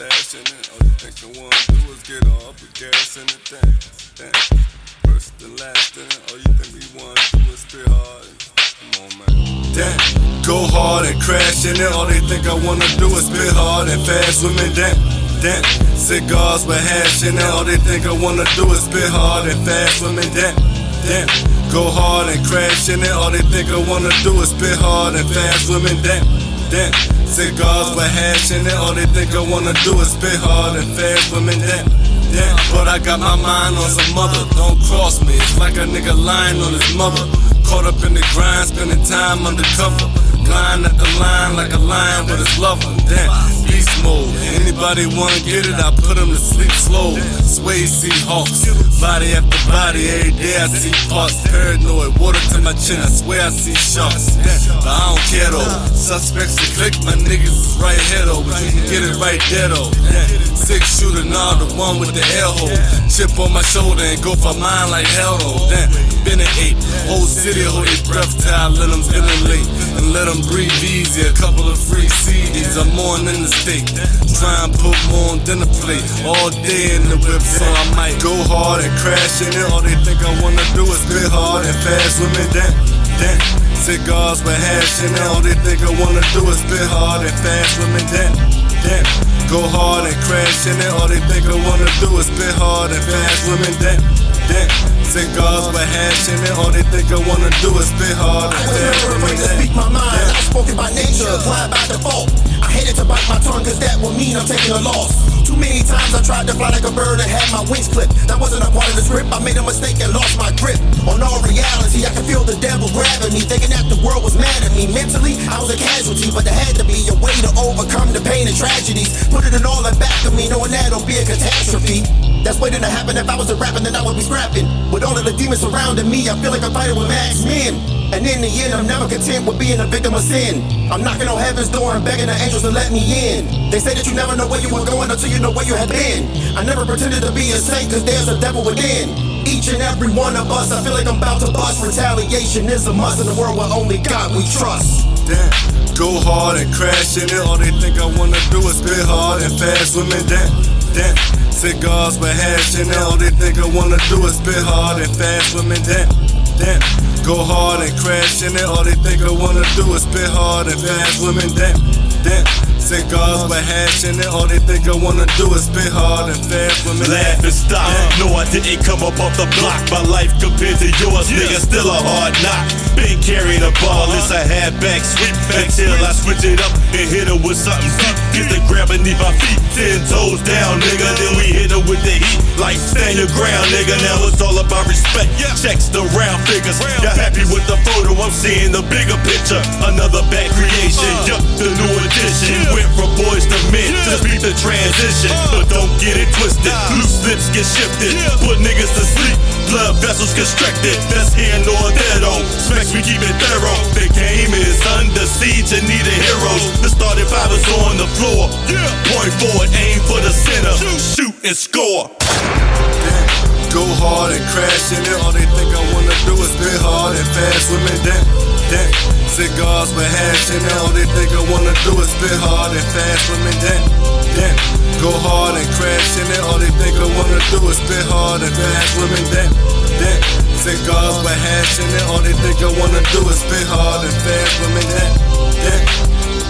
stash in it. All you think I wanna do is get off with gas in it. Damn. First and last in it. All you think we wanna do is spit hard. Come on, man. Damn. Go hard and crash in it. All they think I wanna do is spit hard and fast women. Damn. Damn. Cigars with hash in it. All they think I wanna do is spit hard and fast women. Damn. Damn. Go hard and crash in it. All they think I wanna do is spit hard and fast women. Damn. Damn. Cigars with hash in it. All they think I wanna do is spit hard and fast women. Damn. Damn. But I got my mind on some mother. Don't cross me. It's like a nigga lying on his mother. Caught up in the grind, spending time undercover. Lying at the line like a lion with his lover. Damn. Beast mode. Anybody wanna get it, I put him to sleep slow. Sway Seahawks, body after body, every day I see parts. Paranoid, water to my chin, I swear I see sharks. But I don't care though. Suspects to click, my niggas is right here though. But you can get it right there though. Six shooter, nah, the one with the air hole. Chip on my shoulder and go for mine like hell though. Damn, been an 8. Whole city hold their breath till I let them ventilate and let them breathe easy. A couple of free CDs, I'm on in the state. Try and put more on dinner plate. All day in the whip, so I might go hard and crash in it. All they think I wanna do is spit hard and fast women. Damn, damn. Cigars with hash in it. All they think I wanna do is spit hard and fast women. Damn, damn. Go hard and crash in it. All they think I wanna do is spit hard and fast women. Damn, damn. Cigars with hash in it. All they think I wanna do is spit hard and fast women. I was never afraid to speak my mind. Outspoken by nature, applied by default. I hated to bite my tongue cause that would mean I'm taking a loss. Too many times I tried to fly like a bird and had my wings clipped. That wasn't a part of the script, I made a mistake and lost my grip. On all reality, I could feel the devil grabbing me, thinking that the world was mad at me. Mentally, I was a casualty, but there had to be a way to overcome the pain and tragedies. Put it in all the back of me, knowing that'll be a catastrophe. That's waiting to happen. If I was a rapper, then I would be scrapping. With all of the demons surrounding me, I feel like I'm fighting with max men. And in the end, I'm never content with being a victim of sin. I'm knocking on heaven's door and begging the angels to let me in. They say that you never know where you were going until you know where you have been. I never pretended to be a saint cause there's a devil within. Each and every one of us, I feel like I'm about to bust. Retaliation is a must in a world where only God we trust. Damn. Go hard and crash in it. All they think I wanna do is spit hard and fast women. Damn, damn. Cigars with hash in it. All they think I wanna do is spit hard and fast women. Damn, damn. Go hard and crash in it. All they think I wanna do is spit hard and fast women. Damn, damn. Cigars with hash in it. All they think I wanna do is spit hard and fast women. Laugh and stop. No, I didn't come up off the block. My life compared to yours, nigga, still a hard knock. Been carrying a ball, it's a halfback sweep until I switch it up and hit her with something deep. Get the grab beneath my feet, 10 toes down, nigga. Then we hit her with the heat, like stand your ground, nigga. Now it's all about respect. Checks the round figures. Y'all happy with the photo? I'm seeing the bigger picture. Another bad creation, yup, the new addition. Went from boys to men, just beat the transition. But don't get it twisted, loose lips get shifted. Put niggas to sleep, blood vessels constricted. That's here nor there though, specs we keep it thorough. The game is under siege and need a heroes. The starting five is on the floor. Point forward, aim for the center, shoot and score. Go hard and crash in it. All they think I wanna do is spit hard and fast women. Damn, damn. Cigars with hash in it. All they think I wanna do is spit hard and fast women. Damn, damn. Go hard and crash in it. All they think I wanna do is spit hard and fast women. Damn, damn. Cigars with hash in it. All they think I wanna do is spit hard and fast women. Damn, damn.